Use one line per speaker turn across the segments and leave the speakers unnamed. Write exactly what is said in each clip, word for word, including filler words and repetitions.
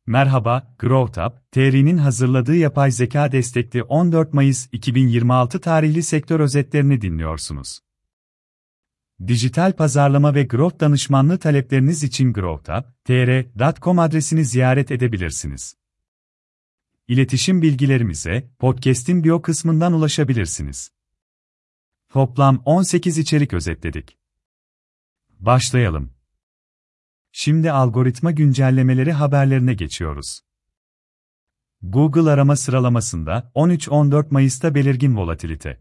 Merhaba, GrowthUp, T R'nin hazırladığı yapay zeka destekli on dört Mayıs iki bin yirmi altı tarihli sektör özetlerini dinliyorsunuz. Dijital pazarlama ve growth danışmanlığı talepleriniz için growthup nokta t r nokta com adresini ziyaret edebilirsiniz. İletişim bilgilerimize podcast'in bio kısmından ulaşabilirsiniz. Toplam on sekiz içerik özetledik. Başlayalım. Şimdi algoritma güncellemeleri haberlerine geçiyoruz. Google arama sıralamasında on üç on dört Mayıs'ta belirgin volatilite.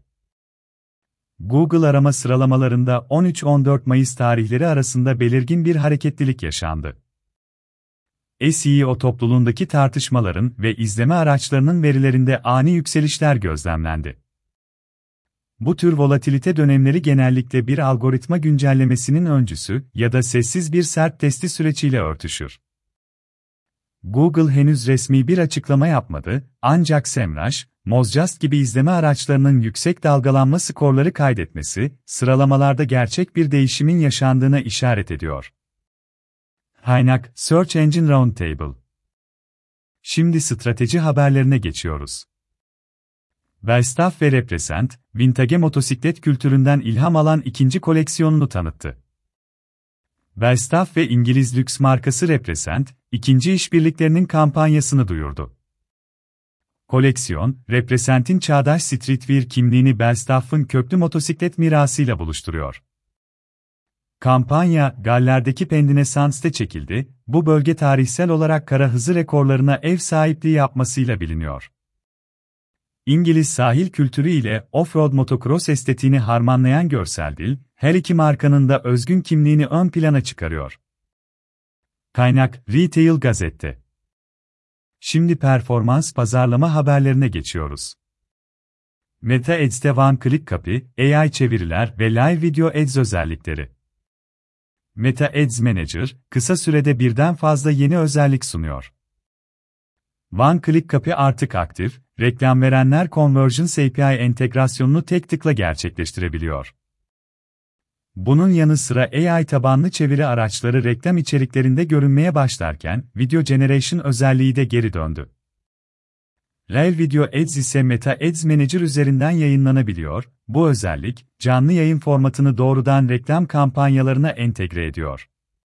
Google arama sıralamalarında on üç on dört Mayıs tarihleri arasında belirgin bir hareketlilik yaşandı. S E O topluluğundaki tartışmaların ve izleme araçlarının verilerinde ani yükselişler gözlemlendi. Bu tür volatilite dönemleri genellikle bir algoritma güncellemesinin öncüsü ya da sessiz bir sert testi süreciyle örtüşür. Google henüz resmi bir açıklama yapmadı, ancak SEMrush, Mozjust gibi izleme araçlarının yüksek dalgalanma skorları kaydetmesi, sıralamalarda gerçek bir değişimin yaşandığına işaret ediyor. Kaynak: Search Engine Roundtable. Şimdi strateji haberlerine geçiyoruz. Belstaff ve Represent, vintage motosiklet kültüründen ilham alan ikinci koleksiyonunu tanıttı. Belstaff ve İngiliz lüks markası Represent, ikinci işbirliklerinin kampanyasını duyurdu. Koleksiyon, Represent'in çağdaş streetwear kimliğini Belstaff'ın köklü motosiklet mirasıyla buluşturuyor. Kampanya, Galler'deki Pendine Sands'te çekildi, bu bölge tarihsel olarak kara hızı rekorlarına ev sahipliği yapmasıyla biliniyor. İngiliz sahil kültürü ile off-road motocross estetiğini harmanlayan görsel dil, her iki markanın da özgün kimliğini ön plana çıkarıyor. Kaynak: Retail Gazette. Şimdi performans pazarlama haberlerine geçiyoruz. Meta Ads'te One-Click Copy, A I çeviriler ve Live Video Ads özellikleri. Meta Ads Manager, kısa sürede birden fazla yeni özellik sunuyor. One-Click Copy artık aktif, reklam verenler Conversions A P I entegrasyonunu tek tıkla gerçekleştirebiliyor. Bunun yanı sıra A I tabanlı çeviri araçları reklam içeriklerinde görünmeye başlarken, Video Generation özelliği de geri döndü. Live Video Ads ise Meta Ads Manager üzerinden yayınlanabiliyor, bu özellik, canlı yayın formatını doğrudan reklam kampanyalarına entegre ediyor.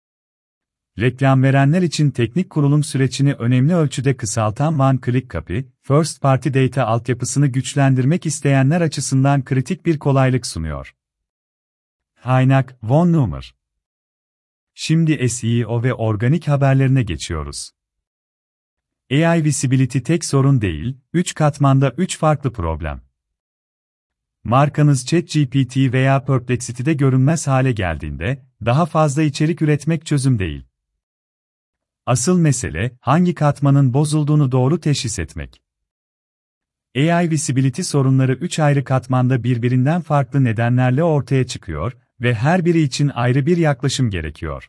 Reklam verenler için teknik kurulum sürecini önemli ölçüde kısaltan One-Click Copy, First Party Data altyapısını güçlendirmek isteyenler açısından kritik bir kolaylık sunuyor. Kaynak: OneNumber. Şimdi S E O ve organik haberlerine geçiyoruz. A I Visibility tek sorun değil, üç katmanda üç farklı problem. Markanız ChatGPT veya Perplexity'de görünmez hale geldiğinde, daha fazla içerik üretmek çözüm değil. Asıl mesele, hangi katmanın bozulduğunu doğru teşhis etmek. A I Visibility sorunları üç ayrı katmanda birbirinden farklı nedenlerle ortaya çıkıyor ve her biri için ayrı bir yaklaşım gerekiyor.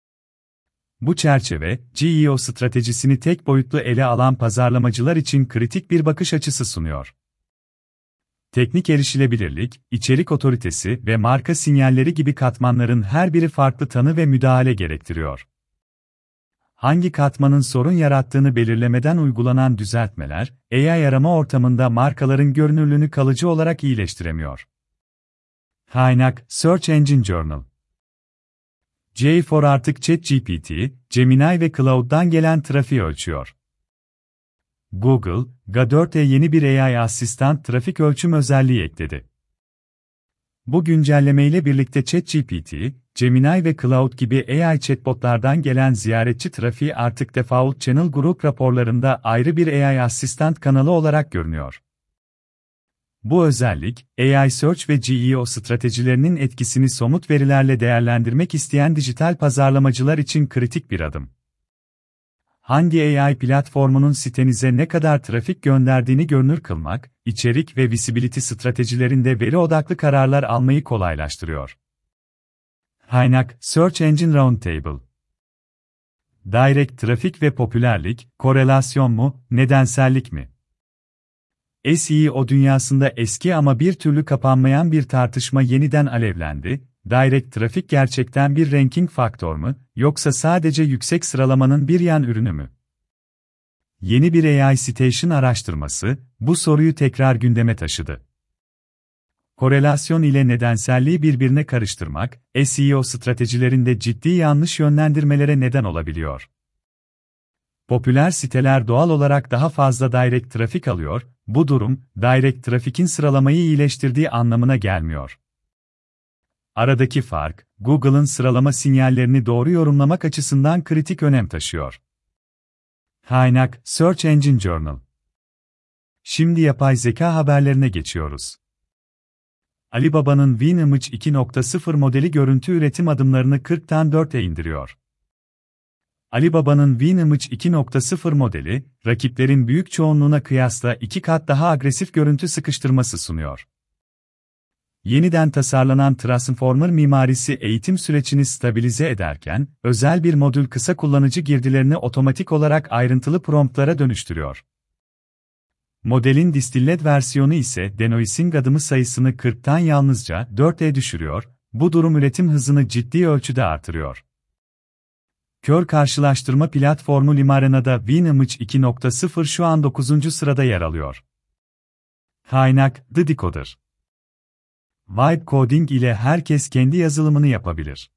Bu çerçeve, G E O stratejisini tek boyutlu ele alan pazarlamacılar için kritik bir bakış açısı sunuyor. Teknik erişilebilirlik, içerik otoritesi ve marka sinyalleri gibi katmanların her biri farklı tanı ve müdahale gerektiriyor. Hangi katmanın sorun yarattığını belirlemeden uygulanan düzeltmeler, A I arama ortamında markaların görünürlüğünü kalıcı olarak iyileştiremiyor. Kaynak: Search Engine Journal. G A four artık ChatGPT, Gemini ve Cloud'dan gelen trafiği ölçüyor. Google, G A dört'e yeni bir A I asistan trafik ölçüm özelliği ekledi. Bu güncellemeyle birlikte ChatGPT, Gemini ve Cloud gibi A I chatbotlardan gelen ziyaretçi trafiği artık Default Channel Group raporlarında ayrı bir A I asistan kanalı olarak görünüyor. Bu özellik, A I Search ve G E O stratejilerinin etkisini somut verilerle değerlendirmek isteyen dijital pazarlamacılar için kritik bir adım. Hangi A I platformunun sitenize ne kadar trafik gönderdiğini görünür kılmak, içerik ve visibility stratejilerinde veri odaklı kararlar almayı kolaylaştırıyor. Kaynak: Search Engine Roundtable. Direct trafik ve popülerlik, korelasyon mu, nedensellik mi? S E O dünyasında eski ama bir türlü kapanmayan bir tartışma yeniden alevlendi. Direct trafik gerçekten bir ranking faktör mü, yoksa sadece yüksek sıralamanın bir yan ürünü mü? yeni bir A I Citation araştırması, bu soruyu tekrar gündeme taşıdı. Korelasyon ile nedenselliği birbirine karıştırmak, S E O stratejilerinde ciddi yanlış yönlendirmelere neden olabiliyor. Popüler siteler doğal olarak daha fazla direct trafik alıyor, bu durum, direct trafikin sıralamayı iyileştirdiği anlamına gelmiyor. Aradaki fark, Google'ın sıralama sinyallerini doğru yorumlamak açısından kritik önem taşıyor. Kaynak, Search Engine Journal. Şimdi yapay zeka haberlerine geçiyoruz. Alibaba'nın WinImage iki nokta sıfır modeli görüntü üretim adımlarını kırktan dörde indiriyor. Alibaba'nın WinImage iki nokta sıfır modeli, rakiplerin büyük çoğunluğuna kıyasla iki kat daha agresif görüntü sıkıştırması sunuyor. Yeniden tasarlanan Transformer mimarisi eğitim sürecini stabilize ederken, özel bir modül kısa kullanıcı girdilerini otomatik olarak ayrıntılı promptlara dönüştürüyor. Modelin distilled versiyonu ise denoising adımı sayısını kırktan yalnızca dörde düşürüyor, bu durum üretim hızını ciddi ölçüde artırıyor. Kör karşılaştırma platformu Limarena'da WinImage iki nokta sıfır şu an dokuzuncu sırada yer alıyor. Kaynak, The Decoder. Vibe coding ile herkes kendi yazılımını yapabilir.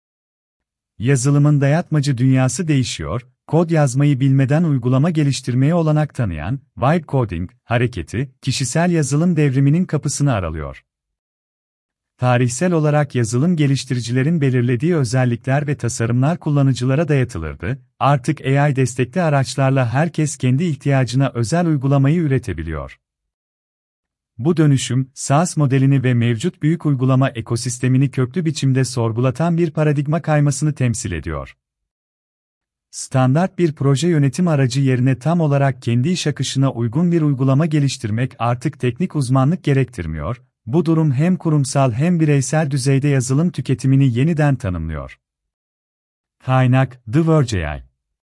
Yazılımın dayatmacı dünyası değişiyor, kod yazmayı bilmeden uygulama geliştirmeye olanak tanıyan Vibe coding hareketi, kişisel yazılım devriminin kapısını aralıyor. Tarihsel olarak yazılım geliştiricilerin belirlediği özellikler ve tasarımlar kullanıcılara dayatılırdı, artık A I destekli araçlarla herkes kendi ihtiyacına özel uygulamayı üretebiliyor. Bu dönüşüm, SaaS modelini ve mevcut büyük uygulama ekosistemini köklü biçimde sorgulatan bir paradigma kaymasını temsil ediyor. Standart bir proje yönetim aracı yerine tam olarak kendi iş akışına uygun bir uygulama geliştirmek artık teknik uzmanlık gerektirmiyor, bu durum hem kurumsal hem bireysel düzeyde yazılım tüketimini yeniden tanımlıyor. Kaynak, The Verge A I.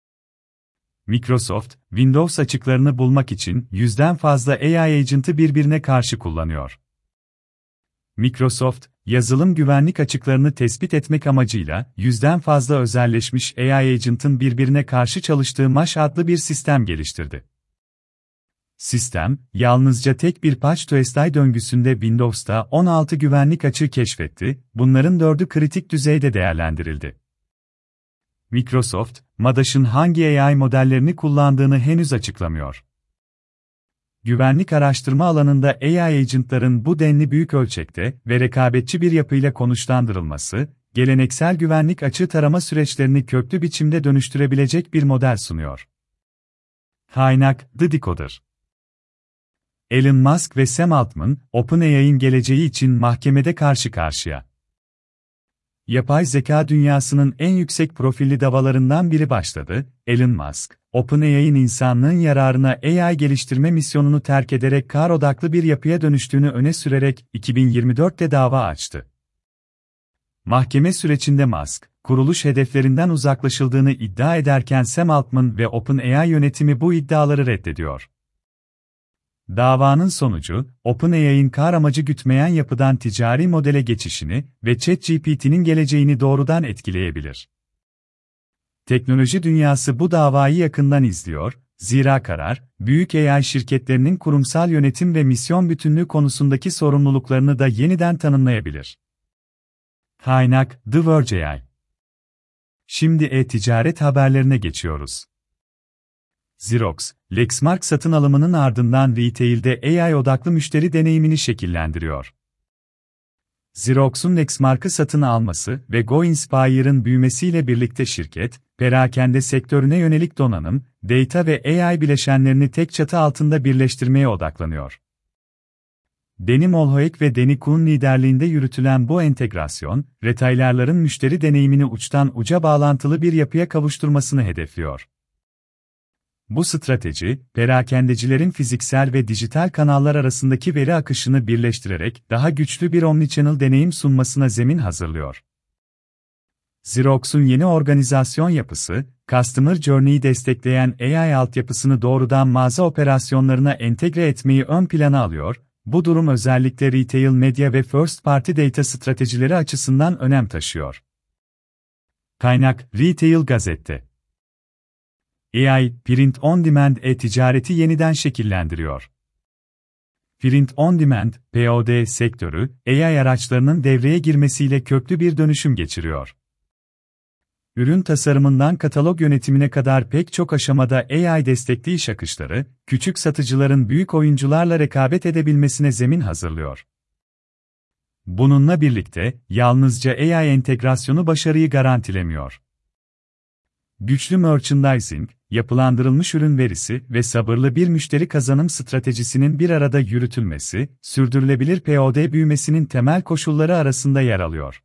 Microsoft, Windows açıklarını bulmak için yüzden fazla A I agent'ı birbirine karşı kullanıyor. Microsoft, yazılım güvenlik açıklarını tespit etmek amacıyla yüzden fazla özelleşmiş A I agent'ın birbirine karşı çalıştığı Mesh adlı bir sistem geliştirdi. Sistem, yalnızca tek bir patch to S I döngüsünde Windows'ta on altı güvenlik açığı keşfetti, bunların dördü kritik düzeyde değerlendirildi. Microsoft, Madash'ın hangi A I modellerini kullandığını henüz açıklamıyor. Güvenlik araştırma alanında A I agent'ların bu denli büyük ölçekte ve rekabetçi bir yapıyla konuşlandırılması, geleneksel güvenlik açığı tarama süreçlerini köklü biçimde dönüştürebilecek bir model sunuyor. Kaynak, The Decoder. Elon Musk ve Sam Altman, OpenAI'nin geleceği için mahkemede karşı karşıya. Yapay zeka dünyasının en yüksek profilli davalarından biri başladı. Elon Musk, OpenAI'nin insanlığın yararına A I geliştirme misyonunu terk ederek kar odaklı bir yapıya dönüştüğünü öne sürerek iki bin yirmi dörtte dava açtı. Mahkeme sürecinde Musk, kuruluş hedeflerinden uzaklaşıldığını iddia ederken Sam Altman ve OpenAI yönetimi bu iddiaları reddediyor. Davanın sonucu, OpenAI'nin kar amacı gütmeyen yapıdan ticari modele geçişini ve ChatGPT'nin geleceğini doğrudan etkileyebilir. Teknoloji dünyası bu davayı yakından izliyor, zira karar, büyük A I şirketlerinin kurumsal yönetim ve misyon bütünlüğü konusundaki sorumluluklarını da yeniden tanımlayabilir. Kaynak, The Verge A I. Şimdi e-ticaret haberlerine geçiyoruz. Xerox, Lexmark satın alımının ardından retail'de A I odaklı müşteri deneyimini şekillendiriyor. Xerox'un Lexmark'ı satın alması ve GoInspire'ın büyümesiyle birlikte şirket, perakende sektörüne yönelik donanım, data ve A I bileşenlerini tek çatı altında birleştirmeye odaklanıyor. Danny Mulhauek ve Danny Kuhn liderliğinde yürütülen bu entegrasyon, retailerlerin müşteri deneyimini uçtan uca bağlantılı bir yapıya kavuşturmasını hedefliyor. Bu strateji, perakendecilerin fiziksel ve dijital kanallar arasındaki veri akışını birleştirerek daha güçlü bir omnichannel deneyim sunmasına zemin hazırlıyor. Xerox'un yeni organizasyon yapısı, Customer Journey'i destekleyen A I altyapısını doğrudan mağaza operasyonlarına entegre etmeyi ön plana alıyor, bu durum özellikle retail medya ve first party data stratejileri açısından önem taşıyor. Kaynak, Retail Gazette. A I, Print on Demand e-ticareti yeniden şekillendiriyor. Print on Demand, P O D sektörü, A I araçlarının devreye girmesiyle köklü bir dönüşüm geçiriyor. Ürün tasarımından katalog yönetimine kadar pek çok aşamada A I destekli iş akışları, küçük satıcıların büyük oyuncularla rekabet edebilmesine zemin hazırlıyor. Bununla birlikte, yalnızca A I entegrasyonu başarıyı garantilemiyor. Güçlü merchandising, yapılandırılmış ürün verisi ve sabırlı bir müşteri kazanım stratejisinin bir arada yürütülmesi, sürdürülebilir P O D büyümesinin temel koşulları arasında yer alıyor.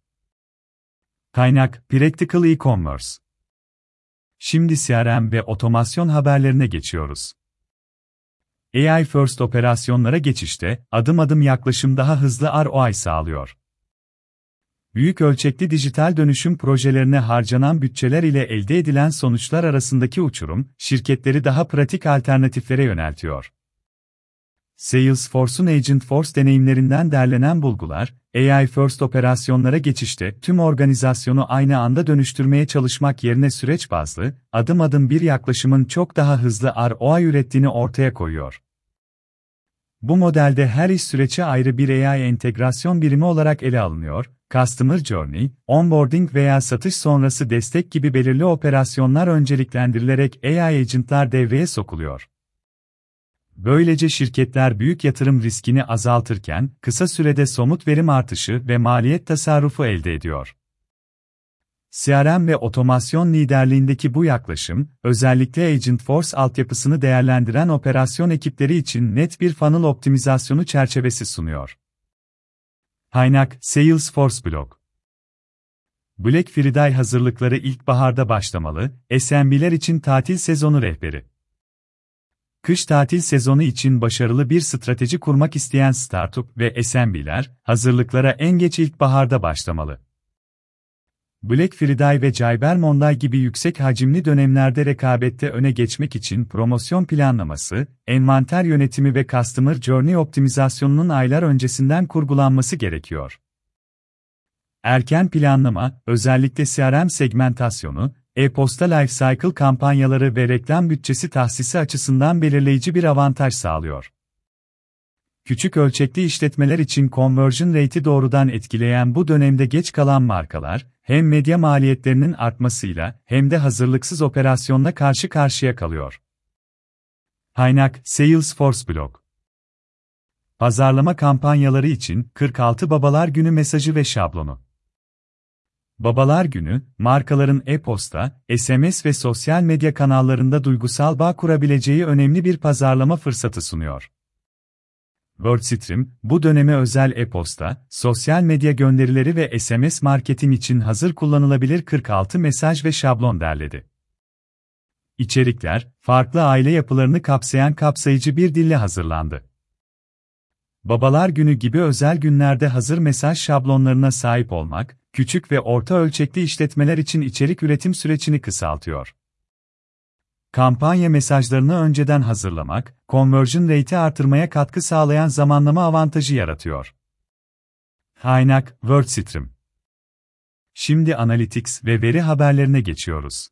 Kaynak: Practical E-Commerce. Şimdi C R M ve otomasyon haberlerine geçiyoruz. A I First operasyonlara geçişte, adım adım yaklaşım daha hızlı R O I sağlıyor. Büyük ölçekli dijital dönüşüm projelerine harcanan bütçeler ile elde edilen sonuçlar arasındaki uçurum, şirketleri daha pratik alternatiflere yöneltiyor. Salesforce'un Agentforce deneyimlerinden derlenen bulgular, A I First operasyonlara geçişte tüm organizasyonu aynı anda dönüştürmeye çalışmak yerine süreç bazlı, adım adım bir yaklaşımın çok daha hızlı R O I ürettiğini ortaya koyuyor. Bu modelde her iş süreci ayrı bir A I entegrasyon birimi olarak ele alınıyor, Customer Journey, onboarding veya satış sonrası destek gibi belirli operasyonlar önceliklendirilerek A I agentlar devreye sokuluyor. Böylece şirketler büyük yatırım riskini azaltırken, kısa sürede somut verim artışı ve maliyet tasarrufu elde ediyor. C R M ve otomasyon liderliğindeki bu yaklaşım, özellikle Agentforce altyapısını değerlendiren operasyon ekipleri için net bir funnel optimizasyonu çerçevesi sunuyor. Kaynak: Salesforce Blog. Black Friday hazırlıkları ilkbaharda başlamalı, S M B'ler için tatil sezonu rehberi. Kış tatil sezonu için başarılı bir strateji kurmak isteyen startup ve S M B'ler, hazırlıklara en geç ilkbaharda başlamalı. Black Friday ve Cyber Monday gibi yüksek hacimli dönemlerde rekabette öne geçmek için promosyon planlaması, envanter yönetimi ve Customer Journey optimizasyonunun aylar öncesinden kurgulanması gerekiyor. Erken planlama, özellikle C R M segmentasyonu, e-posta lifecycle kampanyaları ve reklam bütçesi tahsisi açısından belirleyici bir avantaj sağlıyor. Küçük ölçekli işletmeler için conversion rate'i doğrudan etkileyen bu dönemde geç kalan markalar, hem medya maliyetlerinin artmasıyla hem de hazırlıksız operasyonla karşı karşıya kalıyor. Kaynak: Salesforce Blog. Pazarlama kampanyaları için kırk altı Babalar Günü mesajı ve şablonu. Babalar Günü, markaların e-posta, S M S ve sosyal medya kanallarında duygusal bağ kurabileceği önemli bir pazarlama fırsatı sunuyor. WordStream, bu döneme özel e-posta, sosyal medya gönderileri ve S M S marketing için hazır kullanılabilir kırk altı mesaj ve şablon derledi. İçerikler, farklı aile yapılarını kapsayan kapsayıcı bir dille hazırlandı. Babalar Günü gibi özel günlerde hazır mesaj şablonlarına sahip olmak, küçük ve orta ölçekli işletmeler için içerik üretim sürecini kısaltıyor. Kampanya mesajlarını önceden hazırlamak, conversion rate'i artırmaya katkı sağlayan zamanlama avantajı yaratıyor. Kaynak: WordStream. Şimdi Analytics ve veri haberlerine geçiyoruz.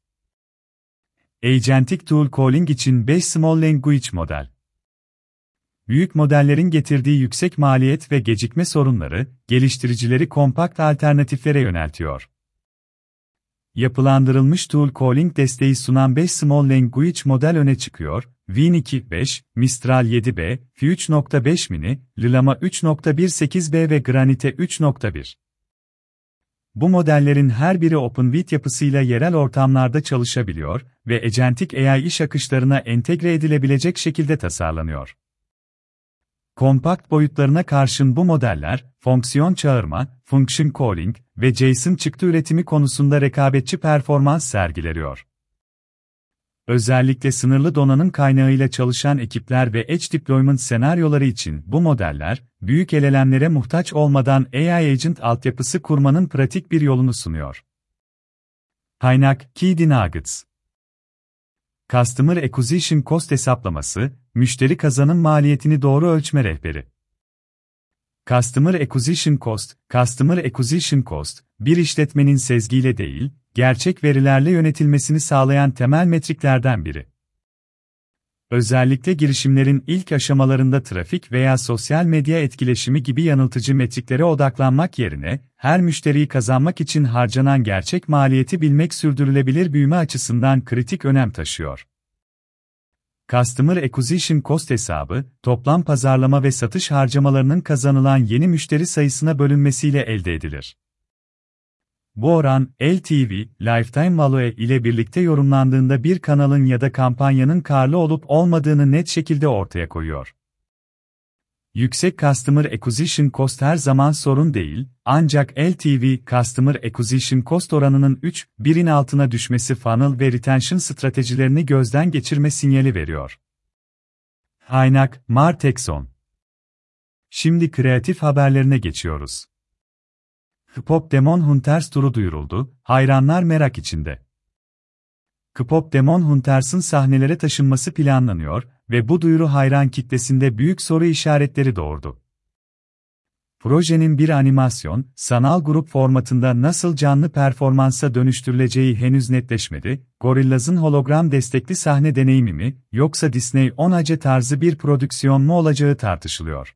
Agentic Tool Calling için beş Small Language Model. Büyük modellerin getirdiği yüksek maliyet ve gecikme sorunları, geliştiricileri kompakt alternatiflere yöneltiyor. Yapılandırılmış tool calling desteği sunan beş Small Language model öne çıkıyor, Win iki nokta beş, Mistral yedi B, F üç nokta beş Mini, Llama üç nokta bir sekiz B ve Granite üç nokta bir. Bu modellerin her biri OpenWidth yapısıyla yerel ortamlarda çalışabiliyor ve agentic A I iş akışlarına entegre edilebilecek şekilde tasarlanıyor. Kompakt boyutlarına karşın bu modeller, fonksiyon çağırma, function calling ve JSON çıktı üretimi konusunda rekabetçi performans sergileniyor. Özellikle sınırlı donanım kaynağıyla çalışan ekipler ve edge deployment senaryoları için bu modeller, büyük L L M'lere muhtaç olmadan A I agent altyapısı kurmanın pratik bir yolunu sunuyor. Kaynak: Key Nuggets. Customer Acquisition Cost hesaplaması, müşteri kazanım maliyetini doğru ölçme rehberi. Customer Acquisition Cost, Customer Acquisition Cost, bir işletmenin sezgiyle değil, gerçek verilerle yönetilmesini sağlayan temel metriklerden biri. Özellikle girişimlerin ilk aşamalarında trafik veya sosyal medya etkileşimi gibi yanıltıcı metriklere odaklanmak yerine, her müşteriyi kazanmak için harcanan gerçek maliyeti bilmek sürdürülebilir büyüme açısından kritik önem taşıyor. Customer Acquisition Cost hesabı, toplam pazarlama ve satış harcamalarının kazanılan yeni müşteri sayısına bölünmesiyle elde edilir. Bu oran, L T V, Lifetime Value ile birlikte yorumlandığında bir kanalın ya da kampanyanın karlı olup olmadığını net şekilde ortaya koyuyor. Yüksek Customer Acquisition Cost her zaman sorun değil, ancak L T V, Customer Acquisition Cost oranının üç birin altına düşmesi funnel ve retention stratejilerini gözden geçirme sinyali veriyor. Kaynak, Martexon. Şimdi kreatif haberlerine geçiyoruz. K-pop Demon Hunters turu duyuruldu, hayranlar merak içinde. K-pop Demon Hunters'ın sahnelere taşınması planlanıyor ve bu duyuru hayran kitlesinde büyük soru işaretleri doğurdu. Projenin bir animasyon, sanal grup formatında nasıl canlı performansa dönüştürüleceği henüz netleşmedi, Gorillaz'ın hologram destekli sahne deneyimi mi, yoksa Disney on A C tarzı bir prodüksiyon mu olacağı tartışılıyor.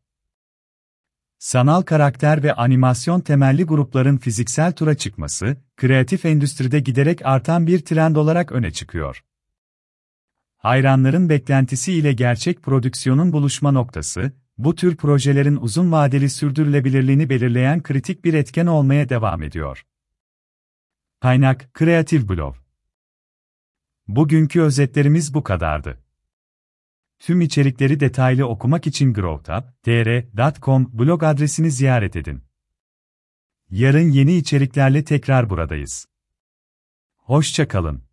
Sanal karakter ve animasyon temelli grupların fiziksel tura çıkması, kreatif endüstride giderek artan bir trend olarak öne çıkıyor. Hayranların beklentisi ile gerçek prodüksiyonun buluşma noktası, bu tür projelerin uzun vadeli sürdürülebilirliğini belirleyen kritik bir etken olmaya devam ediyor. Kaynak, Creative Blog. Bugünkü özetlerimiz bu kadardı. Tüm içerikleri detaylı okumak için growtap nokta t r nokta com blog adresini ziyaret edin. Yarın yeni içeriklerle tekrar buradayız. Hoşça kalın.